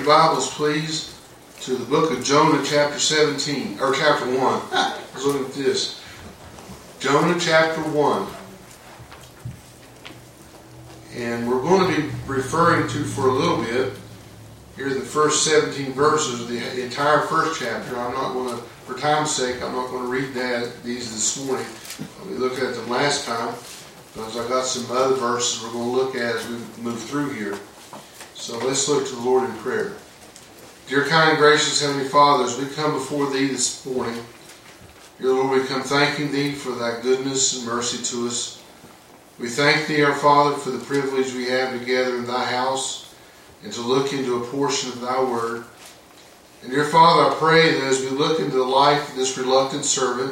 Bibles, please, to the book of Jonah, chapter 17, or chapter 1. I was looking at this. Jonah, chapter 1. And we're going to be referring to, for a little bit, here the first 17 verses of the entire first chapter. I'm not going to, for time's sake, I'm not going to read these this morning. We looked at them last time, because I got some other verses we're going to look at as we move through here. So let's look to the Lord in prayer. Dear kind and gracious Heavenly Father, as we come before Thee this morning, dear Lord, we come thanking Thee for Thy goodness and mercy to us. We thank Thee, our Father, for the privilege we have to gather in Thy house and to look into a portion of Thy Word. And dear Father, I pray that as we look into the life of this reluctant servant,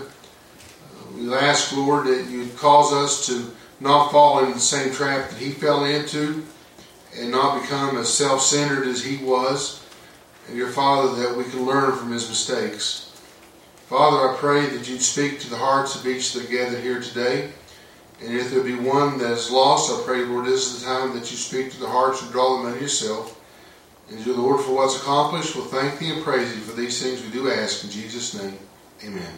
we ask, Lord, that You'd cause us to not fall into the same trap that he fell into and not become as self-centered as he was. And dear Father, that we can learn from his mistakes. Father, I pray that You'd speak to the hearts of each that are gathered here today. And if there be one that is lost, I pray, Lord, this is the time that You speak to the hearts and draw them unto Yourself. And dear Lord, for what's accomplished, we'll thank Thee and praise Thee for these things we do ask in Jesus' name. Amen.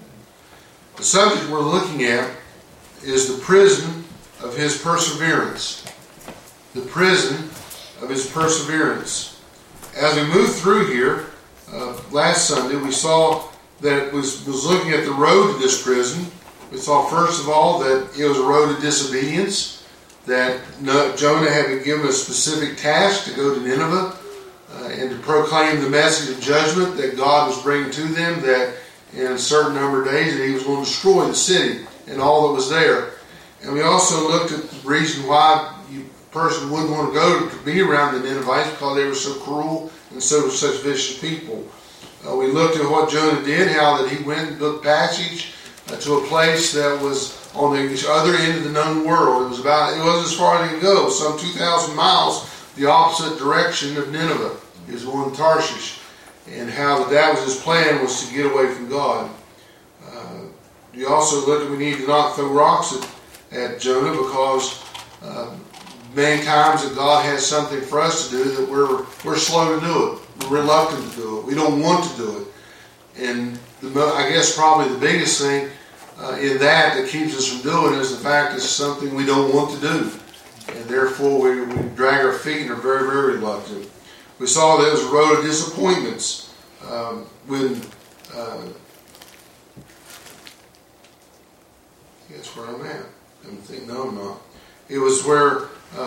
The subject we're looking at is the prison of his perseverance. The prison of his perseverance. As we move through here, last Sunday we saw that it was looking at the road to this prison. We saw first of all that it was a road of disobedience, that Jonah had been given a specific task to go to Nineveh and to proclaim the message of judgment that God was bringing to them, that in a certain number of days that He was going to destroy the city and all that was there. And we also looked at the reason why a person wouldn't want to go to be around the Ninevites, because they were so cruel and so such vicious people. We looked at what Jonah did, how that he went and took passage to a place that was on the other end of the known world. It wasn't as far as he could go, some 2,000 miles the opposite direction of Nineveh. He was going to Tarshish. And how that was his plan, was to get away from God. You also look at, we need to not throw rocks at Jonah, because many times that God has something for us to do that we're slow to do it. We're reluctant to do it. We don't want to do it. And I guess probably the biggest thing in that keeps us from doing it is the fact it's something we don't want to do. And therefore we drag our feet and are very, very reluctant. We saw that it was a road of disappointments that's where I'm at. No, I'm not. It was where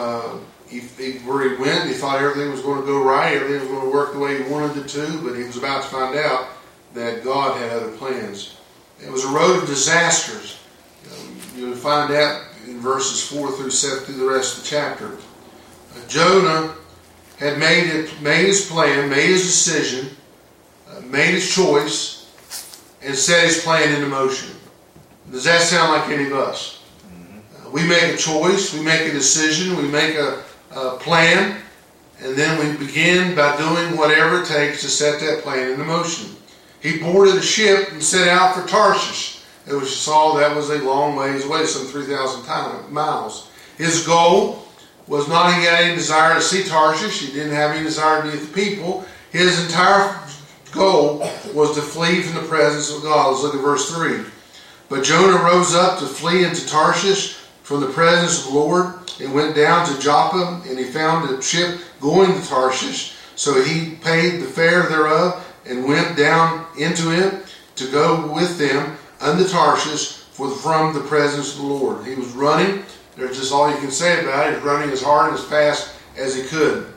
where he went. He thought everything was going to go right, everything was going to work the way he wanted it to, but he was about to find out that God had other plans. It was a road of disasters. You'll find that in verses 4 through 7 through the rest of the chapter. Jonah had made his plan, made his decision, made his choice, and set his plan into motion. Does that sound like any of us? We make a choice, we make a decision, we make a plan, and then we begin by doing whatever it takes to set that plan into motion. He boarded a ship and set out for Tarshish. As you saw, that was a long ways away, some 3,000 miles. His goal was not he had any desire to see Tarshish. He didn't have any desire to be with the people. His entire goal was to flee from the presence of God. Let's look at verse 3. But Jonah rose up to flee into Tarshish from the presence of the Lord, and went down to Joppa, and he found a ship going to Tarshish. So he paid the fare thereof, and went down into it to go with them unto Tarshish from the presence of the Lord. He was running. There's just all you can say about it. He was running as hard and as fast as he could.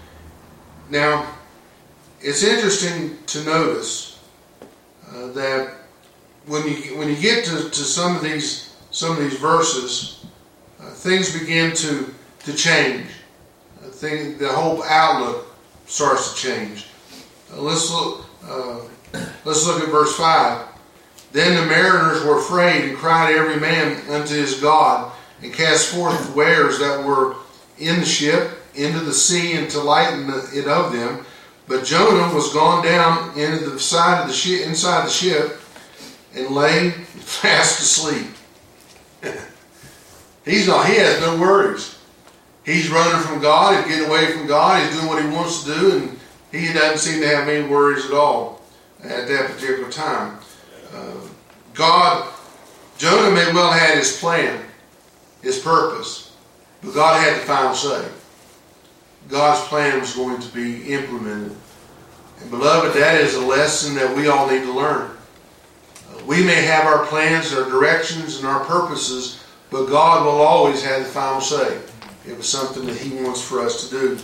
Now, it's interesting to notice that when you get to some of these verses, things begin to change. The whole outlook starts to change. Let's look at verse 5. Then the mariners were afraid, and cried every man unto his God, and cast forth the wares that were in the ship into the sea, and to lighten it of them. But Jonah was gone down into the side of the ship, inside the ship, and lay fast asleep. He has no worries. He's running from God. He's getting away from God. He's doing what he wants to do, and he doesn't seem to have any worries at all at that particular time. Jonah may well have had his plan, his purpose, but God had the final say. God's plan was going to be implemented. And beloved, that is a lesson that we all need to learn. We may have our plans, our directions, and our purposes, but God will always have the final say. It was something that He wants for us to do.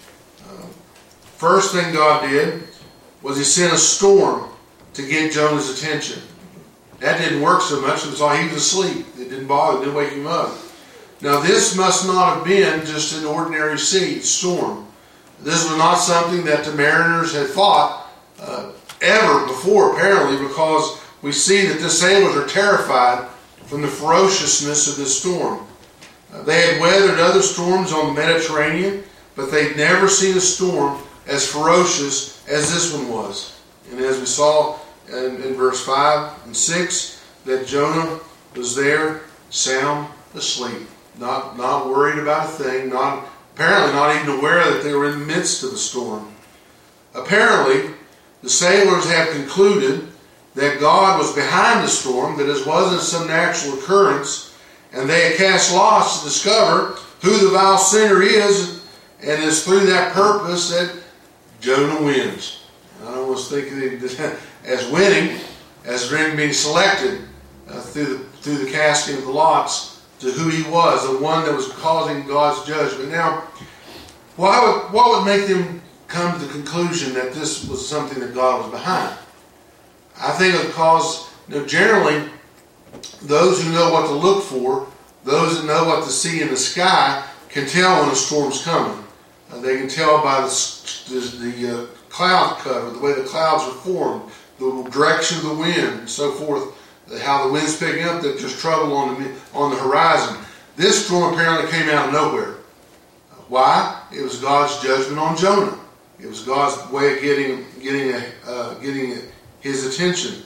First thing God did was He sent a storm to get Jonah's attention. That didn't work so much until he was asleep. It didn't bother, it didn't wake him up. Now this must not have been just an ordinary sea storm. This was not something that the mariners had fought ever before, apparently, because we see that the sailors are terrified from the ferociousness of this storm. They had weathered other storms on the Mediterranean, but they'd never seen a storm as ferocious as this one was. And as we saw in verse 5 and 6, that Jonah was there, sound asleep, not worried about a thing, apparently not even aware that they were in the midst of a storm. Apparently, the sailors have concluded that God was behind the storm, that it wasn't some natural occurrence, and they had cast lots to discover who the vile sinner is, and it's through that purpose that Jonah wins. I was thinking as winning, as being selected through the casting of the lots to who he was, the one that was causing God's judgment. Now, what would make them come to the conclusion that this was something that God was behind? I think because generally those who know what to look for, those that know what to see in the sky, can tell when a storm's coming. They can tell by the cloud cover, the way the clouds are formed, the direction of the wind, and so forth, how the wind's picking up, that there's trouble on the horizon. This storm apparently came out of nowhere. Why? It was God's judgment on Jonah. It was God's way of getting his attention.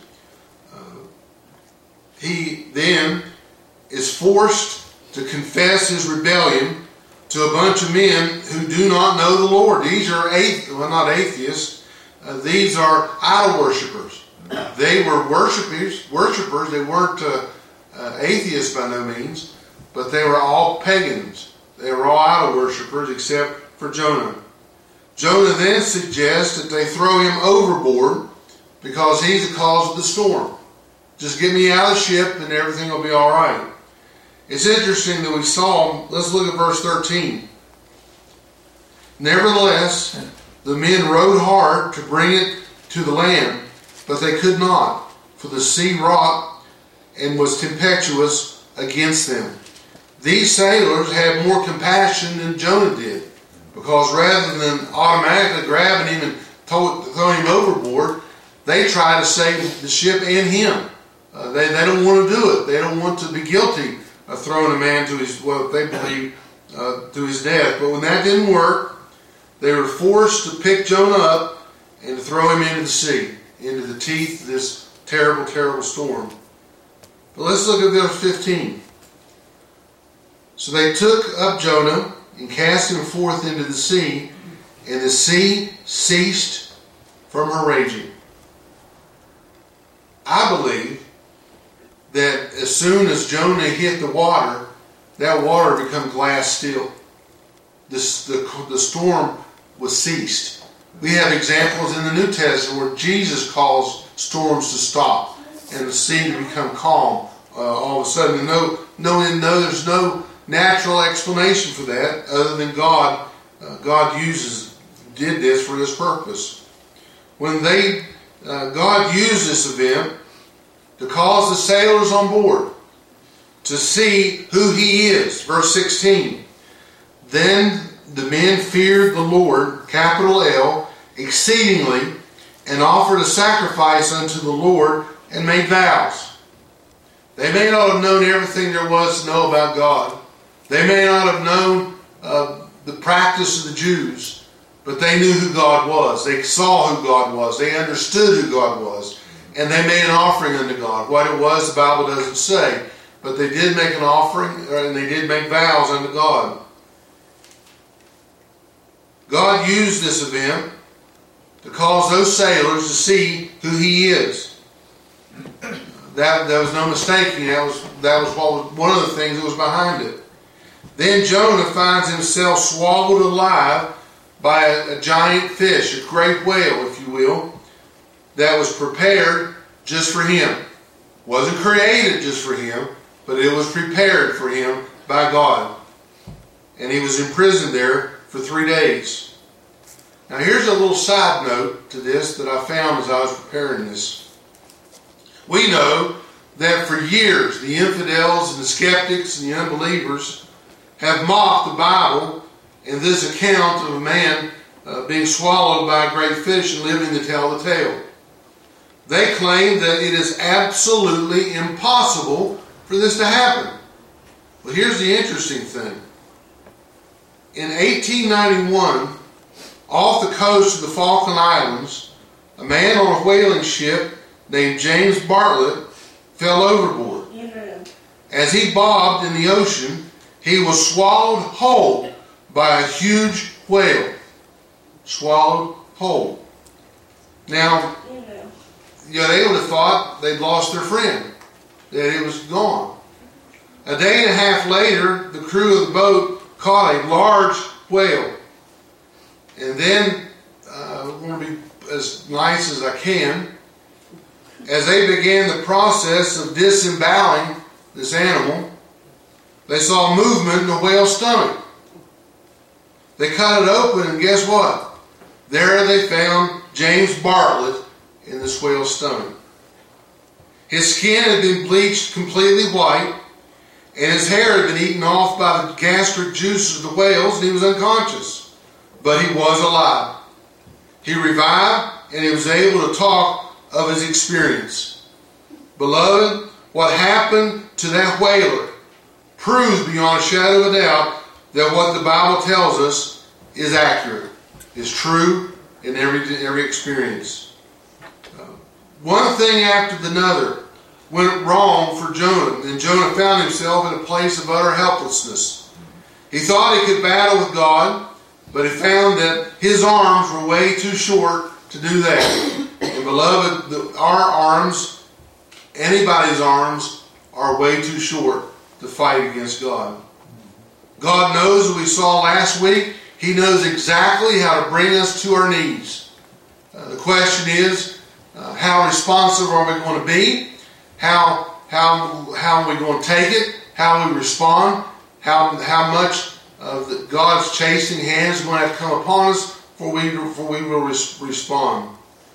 He then is forced to confess his rebellion to a bunch of men who do not know the Lord. These are not atheists. These are idol worshippers. They were worshipers. They weren't atheists by no means, but they were all pagans. They were all idol worshippers except for Jonah. Jonah then suggests that they throw him overboard because he's the cause of the storm. Just get me out of the ship and everything will be all right. It's interesting that we saw, let's look at verse 13. Nevertheless, the men rowed hard to bring it to the land, but they could not, for the sea wrought and was tempestuous against them. These sailors had more compassion than Jonah did, because rather than automatically grabbing him and throwing him overboard, they try to save the ship and him. They don't want to do it. They don't want to be guilty of throwing a man to his, what they believe, to his death. But when that didn't work, they were forced to pick Jonah up and to throw him into the sea, into the teeth of this terrible, terrible storm. But let's look at verse 15. So they took up Jonah and cast him forth into the sea, and the sea ceased from her raging. I believe that as soon as Jonah hit the water, that water became glass still. The storm was ceased. We have examples in the New Testament where Jesus calls storms to stop and the sea to become calm all of a sudden. There's no natural explanation for that other than God did this for this purpose. When God used this event to cause the sailors on board to see who He is. Verse 16. Then the men feared the Lord, capital L, exceedingly, and offered a sacrifice unto the Lord and made vows. They may not have known everything there was to know about God. They may not have known the practice of the Jews, but they knew who God was. They saw who God was. They understood who God was. And they made an offering unto God. What it was, the Bible doesn't say. But they did make an offering, and they did make vows unto God. God used this event to cause those sailors to see who he is. There was no mistaking. That was one of the things that was behind it. Then Jonah finds himself swallowed alive by a giant fish, a great whale, if you will, that was prepared just for him. Wasn't created just for him, but it was prepared for him by God. And he was imprisoned there for 3 days. Now here's a little side note to this that I found as I was preparing this. We know that for years the infidels and the skeptics and the unbelievers have mocked the Bible and this account of a man being swallowed by a great fish and living to tell the tale. They claim that it is absolutely impossible for this to happen. Well, here's the interesting thing. In 1891, off the coast of the Falkland Islands, a man on a whaling ship named James Bartlett fell overboard. As he bobbed in the ocean, he was swallowed whole by a huge whale. Swallowed whole. Now, they would have thought they'd lost their friend, that he was gone. A day and a half later, the crew of the boat caught a large whale. And then, I'm going to be as nice as I can, as they began the process of disemboweling this animal, they saw movement in the whale's stomach. They cut it open, and guess what? There they found James Bartlett in this whale's stomach. His skin had been bleached completely white, and his hair had been eaten off by the gastric juices of the whales, and he was unconscious. But he was alive. He revived, and he was able to talk of his experience. Beloved, what happened to that whaler proves beyond a shadow of a doubt that what the Bible tells us is accurate, is true in every experience. One thing after another went wrong for Jonah, and Jonah found himself in a place of utter helplessness. He thought he could battle with God, but he found that his arms were way too short to do that. And beloved, our arms, anybody's arms, are way too short to fight against God. God knows, as we saw last week, He knows exactly how to bring us to our knees. The question is, how responsive are we going to be? How are we going to take it? How we respond? How much of God's chasing hands is going to have to come upon us for we will respond?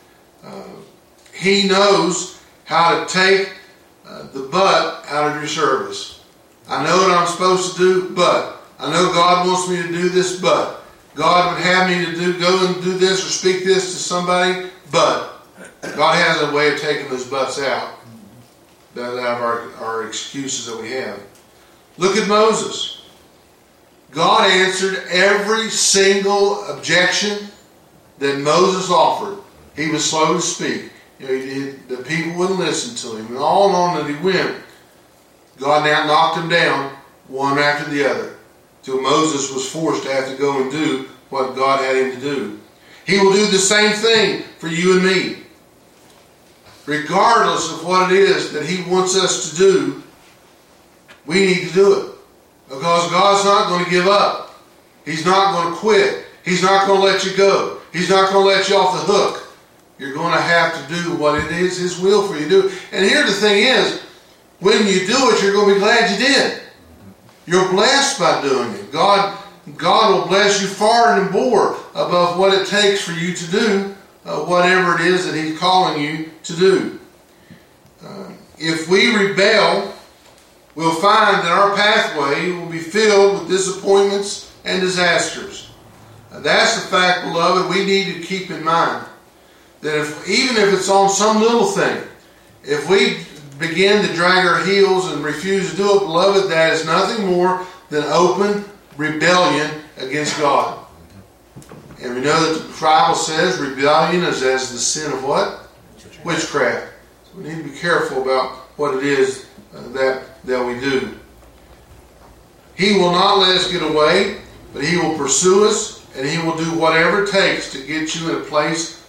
He knows how to take the but out of your service. I know what I'm supposed to do, but I know God wants me to do this, but God would have me to go and do this or speak this to somebody, but God has a way of taking those buts out of our excuses that we have. Look at Moses. God answered every single objection that Moses offered. He was slow to speak. The people wouldn't listen to him. And on that he went. God now knocked him down one after the other, till Moses was forced to have to go and do what God had him to do. He will do the same thing for you and me. Regardless of what it is that He wants us to do, we need to do it. Because God's not going to give up. He's not going to quit. He's not going to let you go. He's not going to let you off the hook. You're going to have to do what it is His will for you to do. And here the thing is, when you do it, you're going to be glad you did. You're blessed by doing it. God will bless you far and more above what it takes for you to do whatever it is that He's calling you to do. If we rebel, we'll find that our pathway will be filled with disappointments and disasters. That's the fact, beloved, we need to keep in mind. That even if it's on some little thing, if we begin to drag our heels and refuse to do it, beloved, that is nothing more than open rebellion against God. And we know that the Bible says rebellion is as the sin of what? Witchcraft. So we need to be careful about what it is that we do. He will not let us get away, but He will pursue us, and He will do whatever it takes to get you in a place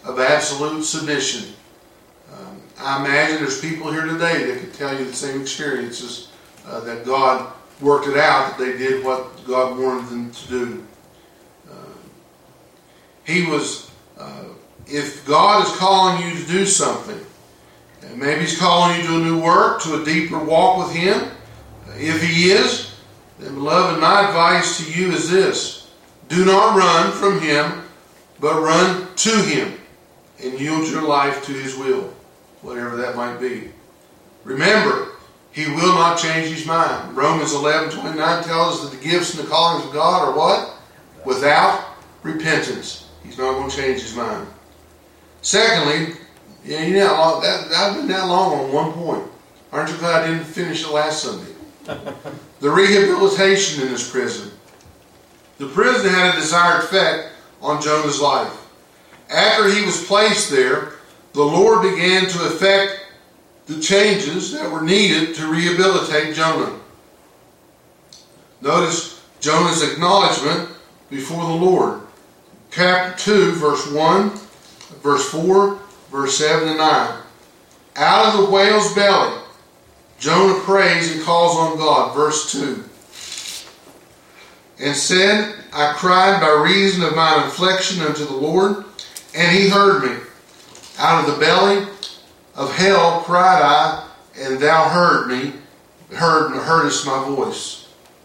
of absolute submission. I imagine there's people here today that could tell you the same experiences, that God worked it out, that they did what God wanted them to do. If God is calling you to do something, and maybe He's calling you to a new work, to a deeper walk with Him, if He is, then beloved, my advice to you is this: do not run from Him, but run to Him, and yield your life to His will, whatever that might be. Remember, He will not change His mind. Romans 11:29 tells us that the gifts and the callings of God are what? Without repentance. He's not going to change His mind. Secondly, I've been that long on one point. Aren't you glad I didn't finish it last Sunday? The rehabilitation in this prison. The prison had a desired effect on Jonah's life. After he was placed there, the Lord began to effect the changes that were needed to rehabilitate Jonah. Notice Jonah's acknowledgement before the Lord. Chapter 2, verse 1, verse 4, verse 7 and 9. Out of the whale's belly, Jonah prays and calls on God. Verse 2. And said, I cried by reason of mine affliction unto the Lord, and He heard me. Out of the belly of hell cried I, and Thou heardest my voice.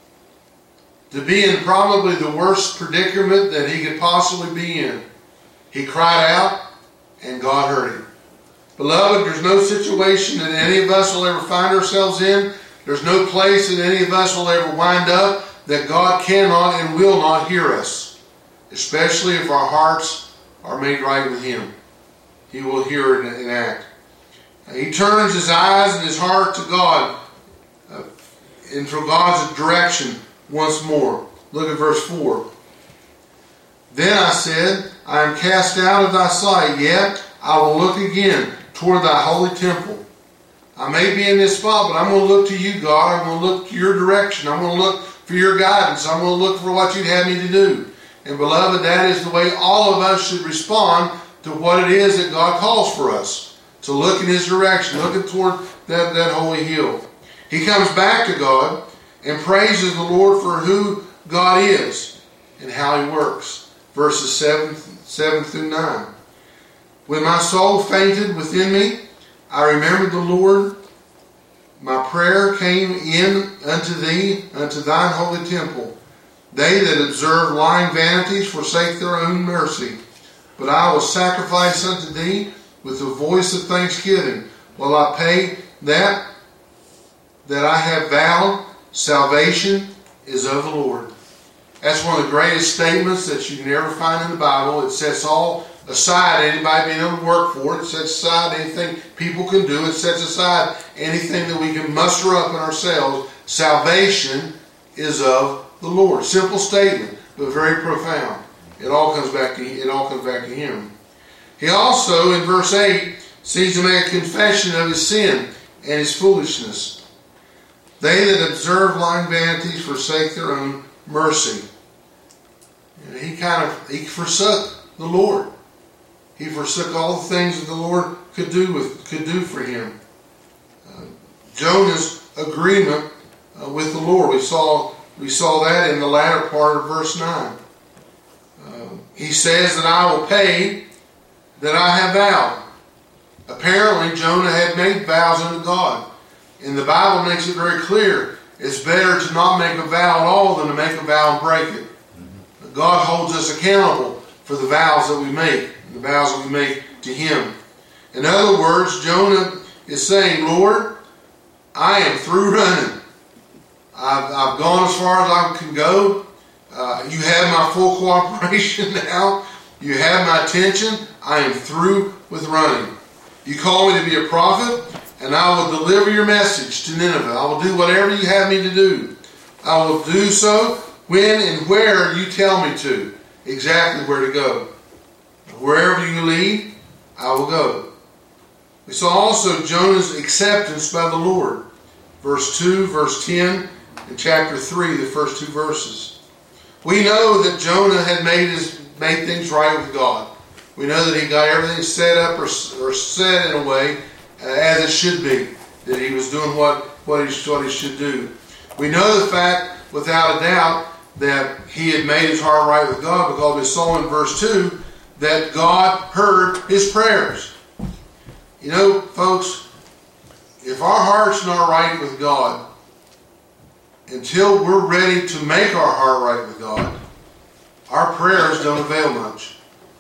To be in probably the worst predicament that he could possibly be in, he cried out, and God heard him. Beloved, there's no situation that any of us will ever find ourselves in. There's no place that any of us will ever wind up that God cannot and will not hear us, especially if our hearts are made right with Him. He will hear and act. He turns his eyes and his heart to God and for God's direction once more. Look at verse 4. Then I said, I am cast out of thy sight, yet I will look again toward thy holy temple. I may be in this spot, but I'm going to look to you, God. I'm going to look to your direction. I'm going to look for your guidance. I'm going to look for what you'd have me to do. And beloved, that is the way all of us should respond to what it is that God calls for us. To look in His direction, looking toward that holy hill. He comes back to God and praises the Lord for who God is and how He works. Verses 7 through 9. When my soul fainted within me, I remembered the Lord. My prayer came in unto Thee, unto Thine holy temple. They that observe lying vanities forsake their own mercy. But I will sacrifice unto Thee with the voice of thanksgiving. Will I pay that I have vowed? Salvation is of the Lord. That's one of the greatest statements that you can ever find in the Bible. It sets all aside anybody being able to work for it. It sets aside anything people can do. It sets aside anything that we can muster up in ourselves. Salvation is of the Lord. Simple statement, but very profound. It all comes back to Him. He also, in verse 8, seems to make a confession of his sin and his foolishness. They that observe lying vanities forsake their own mercy. He forsook the Lord. He forsook all the things that the Lord could do for him. Jonah's agreement with the Lord. We saw that in the latter part of verse 9. He says that I will pay that I have vowed. Apparently, Jonah had made vows unto God. And the Bible makes it very clear. It's better to not make a vow at all than to make a vow and break it. Mm-hmm. God holds us accountable for the vows that we make, the vows that we make to Him. In other words, Jonah is saying, Lord, I am through running. I've gone as far as I can go. You have my full cooperation now. You have my attention. I am through with running. You call me to be a prophet, and I will deliver your message to Nineveh. I will do whatever you have me to do. I will do so when and where you tell me to. Exactly where to go. Wherever you lead, I will go. We saw also Jonah's acceptance by the Lord. Verse 2, verse 10, and chapter 3, the first two verses. We know that Jonah had made things right with God. We know that he got everything set up or set in a way as it should be, that he was doing what he should do. We know the fact, without a doubt, that he had made his heart right with God, because we saw in verse 2 that God heard his prayers. You know, folks, if our heart's not right with God, until we're ready to make our heart right with God, our prayers don't avail much.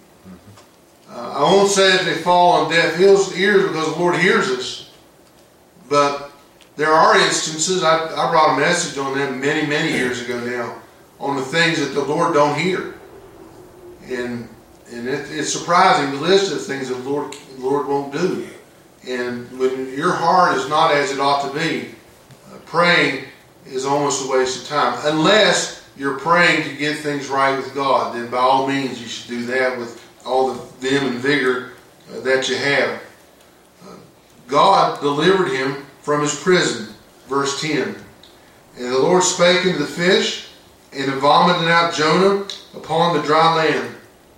I won't say that they fall on deaf ears because the Lord hears us, but there are instances, I brought a message on them many, many years ago now, on the things that the Lord don't hear. And it's surprising, the list of things that the Lord won't do. And when your heart is not as it ought to be, praying is almost a waste of time. Unless you're praying to get things right with God, then by all means you should do that with all the vim and vigor that you have. God delivered him from his prison. Verse 10. And the Lord spake unto the fish, and vomited out Jonah upon the dry land.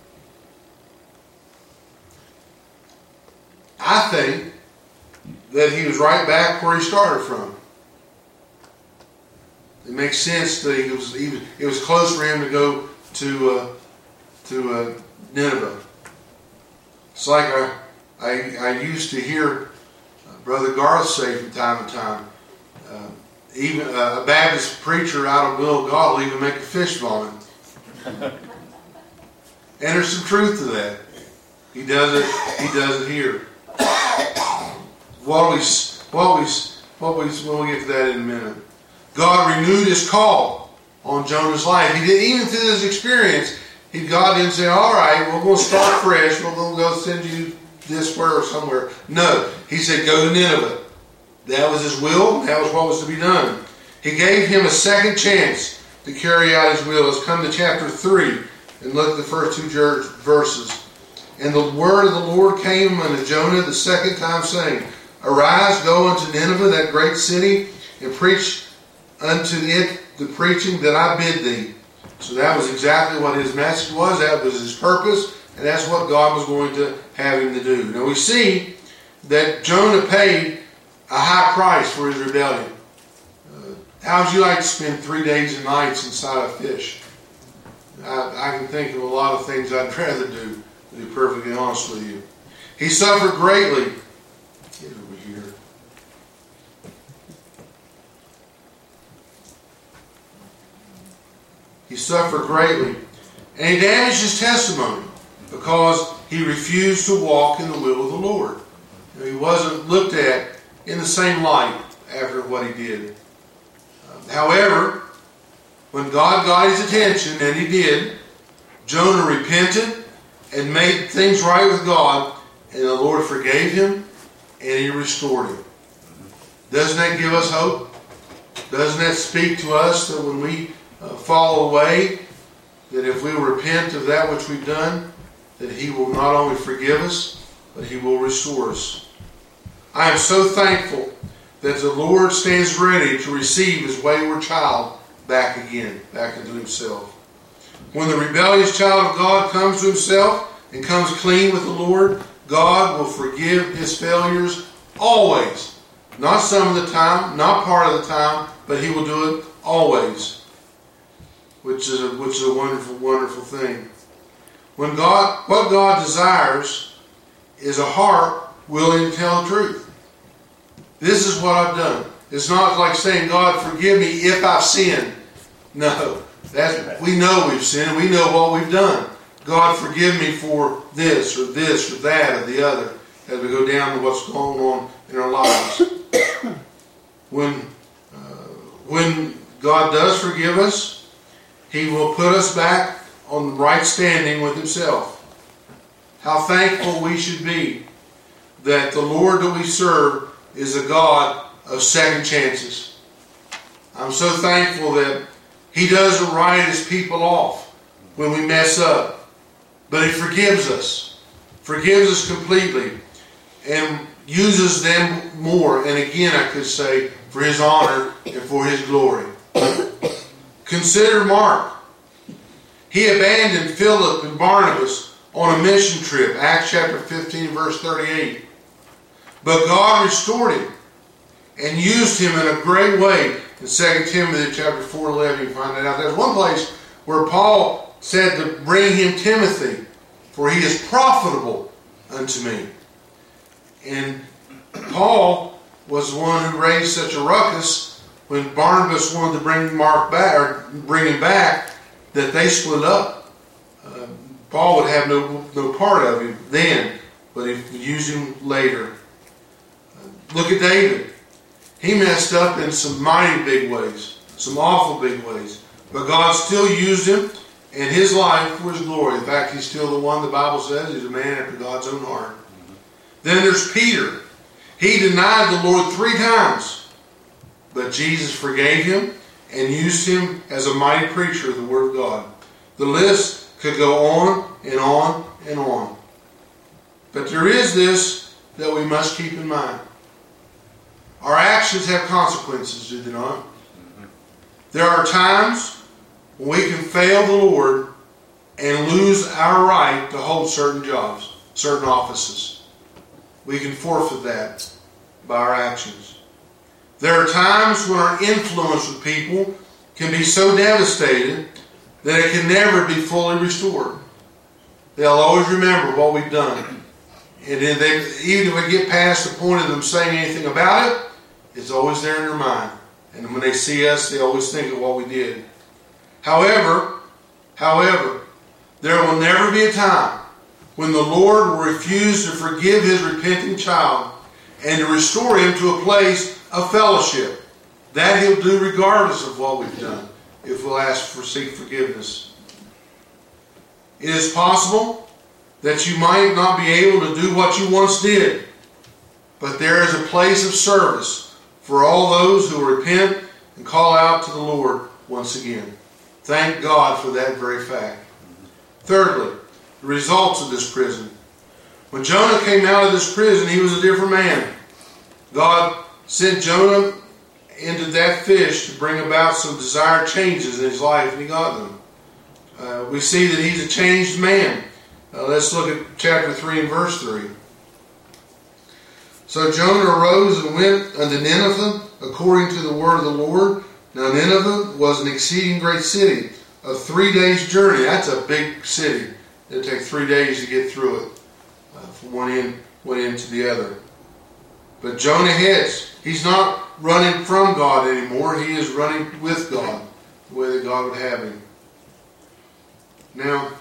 I think that he was right back where he started from. It makes sense that it was close for him to go to Nineveh. It's like I used to hear Brother Garth say from time to time, even a Baptist preacher out of will of God will even make a fish vomit. And there's some truth to that. He does it here. We'll get to that in a minute. God renewed his call on Jonah's life. He did, even through this experience, God didn't say, all right, we're going to start fresh. We're going to go send you this where or somewhere. No. He said, go to Nineveh. That was his will. That was what was to be done. He gave him a second chance to carry out his will. Let's come to chapter 3 and look at the first two verses. And the word of the Lord came unto Jonah the second time, saying, Arise, go unto Nineveh, that great city, and preach unto it the preaching that I bid thee. So that was exactly what his message was. That was his purpose. And that's what God was going to have him to do. Now we see that Jonah paid a high price for his rebellion. How would you like to spend 3 days and nights inside a fish? I can think of a lot of things I'd rather do, to be perfectly honest with you. He suffered greatly. Get over here. He suffered greatly. And he damaged his testimony because he refused to walk in the will of the Lord. He wasn't looked at in the same light after what he did. However, when God got his attention, and he did, Jonah repented and made things right with God, and the Lord forgave him and he restored him. Doesn't that give us hope? Doesn't that speak to us that when we fall away, that if we repent of that which we've done, that he will not only forgive us, but he will restore us. I am so thankful that the Lord stands ready to receive his wayward child back again, back into himself. When the rebellious child of God comes to himself and comes clean with the Lord, God will forgive his failures always. Not some of the time, not part of the time, but he will do it always. Which is a wonderful, wonderful thing. What God desires is a heart willing to tell the truth. This is what I've done. It's not like saying, God, forgive me if I've sinned. No. We know we've sinned. We know what we've done. God, forgive me for this or that or the other as we go down to what's going on in our lives. When God does forgive us, he will put us back on the right standing with himself. How thankful we should be that the Lord that we serve is a God of second chances. I'm so thankful that he doesn't write his people off when we mess up, but he forgives us completely, and uses them more, and again I could say, for his honor and for his glory. Consider Mark. He abandoned Philip and Barnabas on a mission trip. Acts chapter 15, verse 38. But God restored him and used him in a great way. In 2 Timothy chapter 4:11, you find that out. There's one place where Paul said to bring him Timothy, for he is profitable unto me. And Paul was the one who raised such a ruckus when Barnabas wanted to bring Mark back, or bring him back, that they split up. Paul would have no part of him then, but he would use him later. Look at David. He messed up in some mighty big ways, some awful big ways. But God still used him in his life for his glory. In fact, he's still the one the Bible says is a man after God's own heart. Then there's Peter. He denied the Lord 3 times. But Jesus forgave him and used him as a mighty preacher of the Word of God. The list could go on and on and on. But there is this that we must keep in mind. Our actions have consequences, do they not? There are times when we can fail the Lord and lose our right to hold certain jobs, certain offices. We can forfeit that by our actions. There are times when our influence with people can be so devastated that it can never be fully restored. They'll always remember what we've done. And then even if we get past the point of them saying anything about it, it's always there in their mind. And when they see us, they always think of what we did. However, there will never be a time when the Lord will refuse to forgive His repenting child and to restore him to a place of fellowship. That He'll do regardless of what we've done, if we'll seek forgiveness. It is possible that you might not be able to do what you once did, but there is a place of service for all those who repent and call out to the Lord once again. Thank God for that very fact. Thirdly, the results of this prison. When Jonah came out of this prison, he was a different man. God sent Jonah into that fish to bring about some desired changes in his life, and he got them. We see that he's a changed man. Let's look at chapter 3 and verse 3. So Jonah arose and went unto Nineveh according to the word of the Lord. Now Nineveh was an exceeding great city, of 3 days' journey. That's a big city. It'll take 3 days to get through it, from one end to the other. But Jonah heads. He's not running from God anymore. He is running with God, the way that God would have him. Now,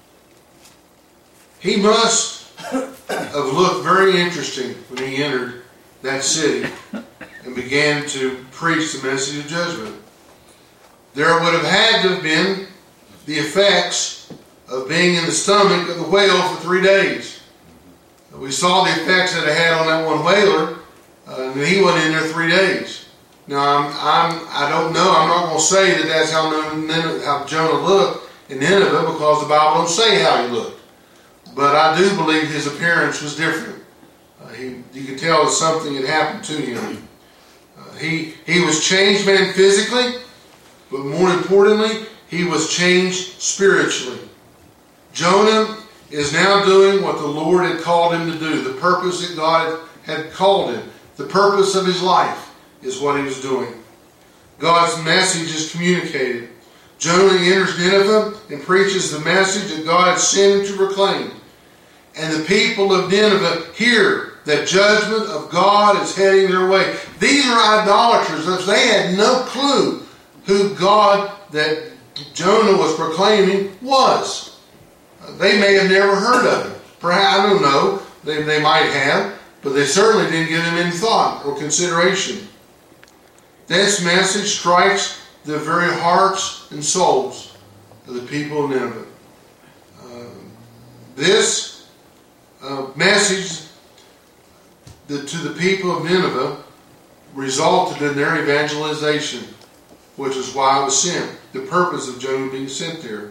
he must have looked very interesting when he entered that city and began to preach the message of judgment. There would have had to have been the effects of being in the stomach of the whale for 3 days. We saw the effects that it had on that one whaler, and he went in there 3 days. Now, I don't know. I'm not going to say that that's how Jonah looked in Nineveh, because the Bible don't say how he looked. But I do believe his appearance was different. You could tell that something had happened to him. He was changed, man, physically, but more importantly, he was changed spiritually. Jonah is now doing what the Lord had called him to do. The purpose that God had called him. The purpose of his life is what he was doing. God's message is communicated. Jonah enters Nineveh and preaches the message that God had sent him to proclaim. And the people of Nineveh hear that judgment of God is heading their way. These are idolaters. They had no clue who God that Jonah was proclaiming was. They may have never heard of him. Perhaps, I don't know. They might have, but they certainly didn't give him any thought or consideration. This message strikes the very hearts and souls of the people of Nineveh. This message to the people of Nineveh resulted in their evangelization, which is why it was sent. The purpose of Jonah being sent there.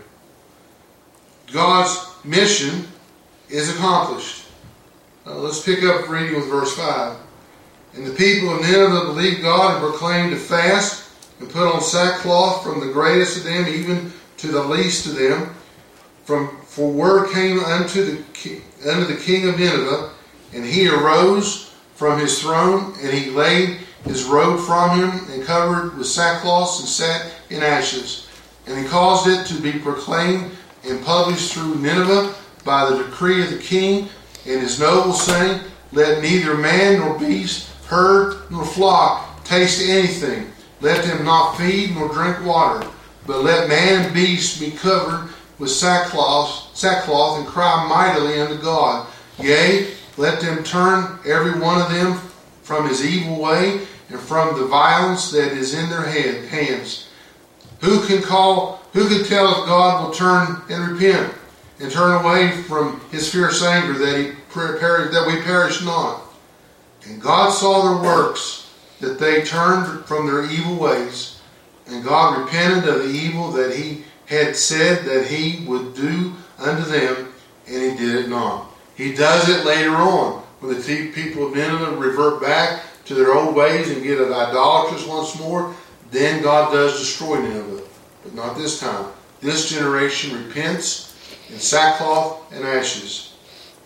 God's mission is accomplished. Let's pick up reading with verse 5. And the people of Nineveh believed God and proclaimed to fast and put on sackcloth, from the greatest of them even to the least of them. For word came unto the king of Nineveh, and he arose from his throne, and he laid his robe from him, and covered with sackcloth, and sat in ashes. And he caused it to be proclaimed and published through Nineveh by the decree of the king and his nobles, saying, Let neither man nor beast, herd nor flock taste anything. Let them not feed nor drink water, but let man and beast be covered with sackcloth, and cry mightily unto God. Yea, let them turn every one of them from his evil way, and from the violence that is in their hands. Who can tell if God will turn and repent, and turn away from his fierce anger, that we perish not? And God saw their works, that they turned from their evil ways, and God repented of the evil that he had said that he would do unto them, and he did it not. He does it later on, when the people of Nineveh revert back to their old ways and get idolatrous once more. Then God does destroy Nineveh, but not this time. This generation repents in sackcloth and ashes.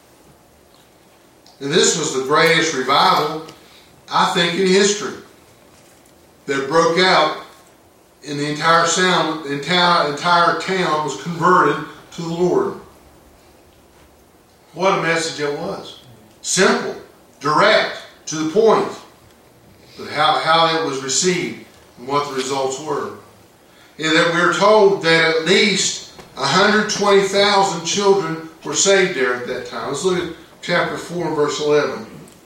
And this was the greatest revival, I think, in history, that broke out in the entire town. The entire town was converted to the Lord. What a message it was. Simple, direct, to the point. But how it was received and what the results were. And that we're told that at least 120,000 children were saved there at that time. Let's look at chapter 4 and verse 11.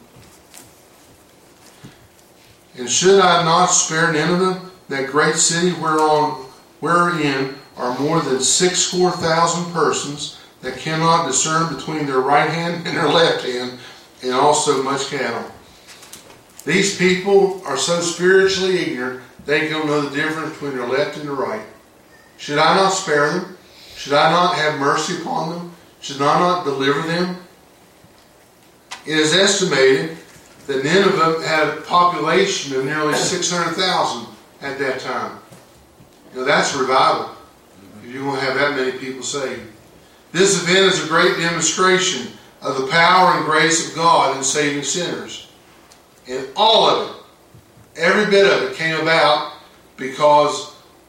And should I not spare Nineveh, that great city wherein are more than 60,000 persons that cannot discern between their right hand and their left hand, and also much cattle? These people are so spiritually ignorant, they don't know the difference between their left and their right. Should I not spare them? Should I not have mercy upon them? Should I not deliver them? It is estimated that Nineveh had a population of nearly 600,000 at that time. Now that's revival, if you want to have that many people saved. This event is a great demonstration of the power and grace of God in saving sinners. And all of it, every bit of it, came about because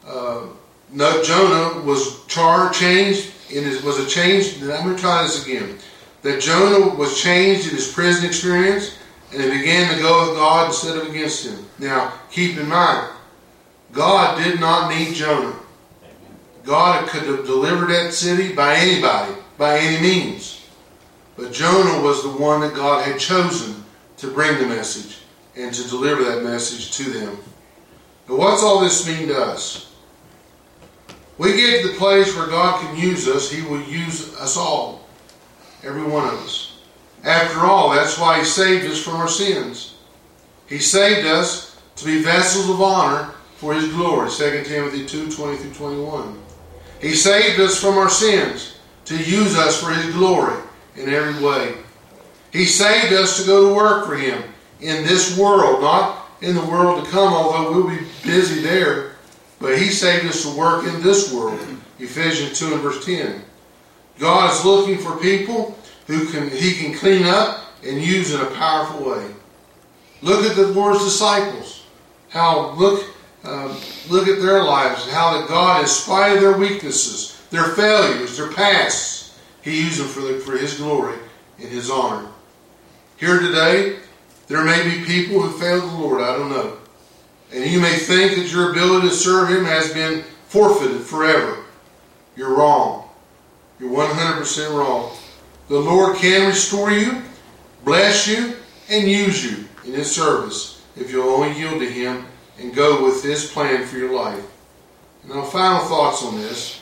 Jonah was changed. Was a change. I'm going to try this again. That Jonah was changed in his prison experience, and he began to go with God instead of against him. Now, keep in mind, God did not need Jonah. God could have delivered that city by anybody, by any means. But Jonah was the one that God had chosen to bring the message and to deliver that message to them. But what's all this mean to us? We get to the place where God can use us. He will use us all. Every one of us. After all, that's why He saved us from our sins. He saved us to be vessels of honor for His glory. 2 Timothy 2:20-21. He saved us from our sins to use us for His glory in every way. He saved us to go to work for Him in this world, not in the world to come, although we'll be busy there. But He saved us to work in this world. Ephesians 2 and verse 10. God is looking for people who He can clean up and use in a powerful way. Look at the Lord's disciples. Look at their lives. How that God, in spite of their weaknesses, their failures, their pasts, He used them for His glory and His honor. Here today, there may be people who failed the Lord. I don't know. And you may think that your ability to serve Him has been forfeited forever. You're wrong. You're 100% wrong. The Lord can restore you, bless you, and use you in His service if you'll only yield to Him and go with His plan for your life. Now, final thoughts on this.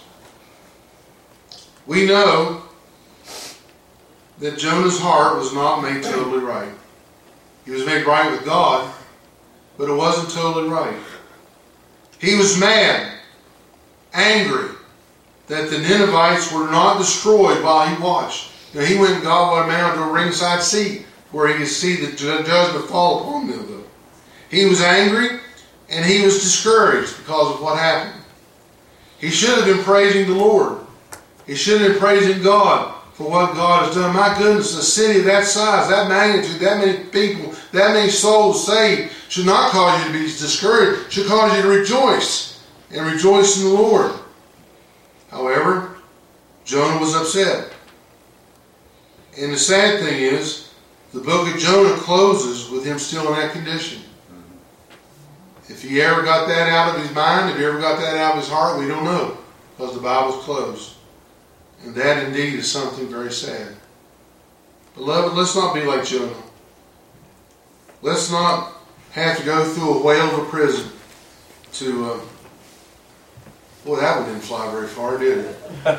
We know that Jonah's heart was not made totally right. He was made right with God, but it wasn't totally right. He was mad, angry, that the Ninevites were not destroyed while he watched. Now, he went and got a man to a ringside seat where he could see the judgment fall upon Nineveh. He was angry and he was discouraged because of what happened. He should have been praising the Lord. He should have been praising God for what God has done. My goodness, a city of that size, that magnitude, that many people, that many souls saved should not cause you to be discouraged. It should cause you to rejoice and rejoice in the Lord. However, Jonah was upset. And the sad thing is, the book of Jonah closes with him still in that condition. If he ever got that out of his mind, if he ever got that out of his heart, we don't know, because the Bible's closed. And that indeed is something very sad. Beloved, let's not be like Jonah. Let's not have to go through a whale of a prison to... Boy, that one didn't fly very far, did it?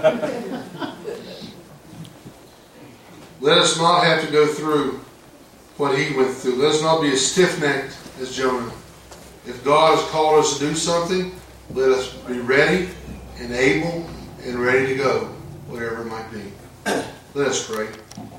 Let us not have to go through what he went through. Let us not be as stiff-necked as Jonah. If God has called us to do something, let us be ready and able and ready to go, whatever it might be. Let us pray.